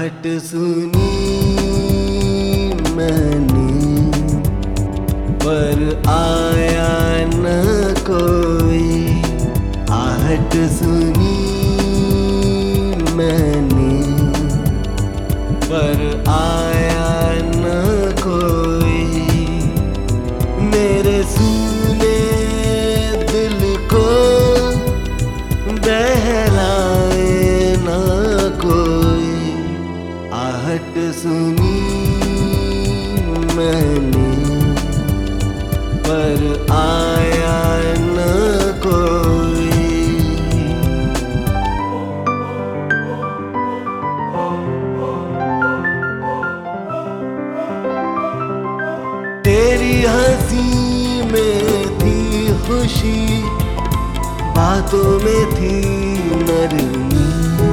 आहट सुनी मैंने पर आया न कोई। आहट सुनी मैंने पर आया न कोई। मेरे सुने दिल को बहलाए न कोई। आहट सुनी मैंने पर आया न कोई। तेरी हंसी में थी खुशी, बातों में थी नरमी।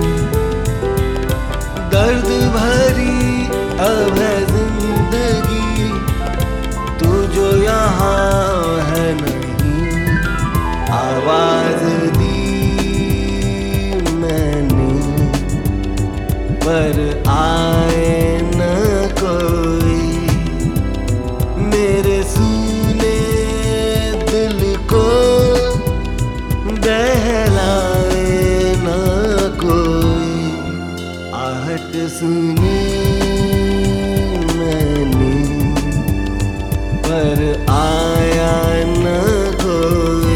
दर्द भरी अब है जिंदगी, तू जो यहाँ है नहीं। आवाज दी मैंने पर आए न कोई। मेरे सुने दिल को बहलाए न कोई। आहट सुनी मैंने पर आया न कोई।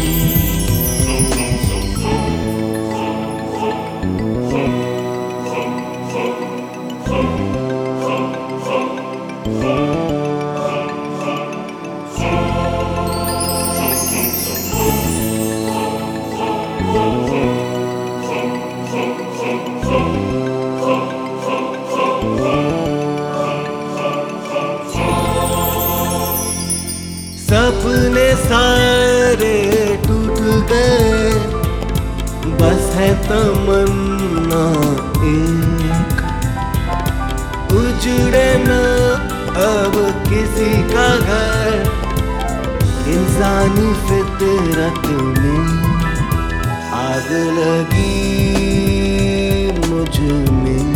सपने सारे टूट गए, बस है तमन्ना एक। उजड़े न अब किसी का घर, इंसानी फितरत में आग लगी मुझ में।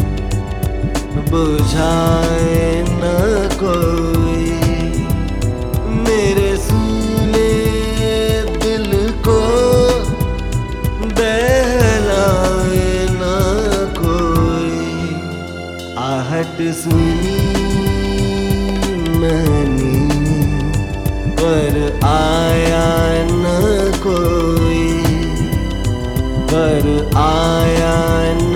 बुझाए न कोई। मेरे सुने दिल को बहलाए न कोई। आहट सुनी मैंने पर आया न कोई। पर आया न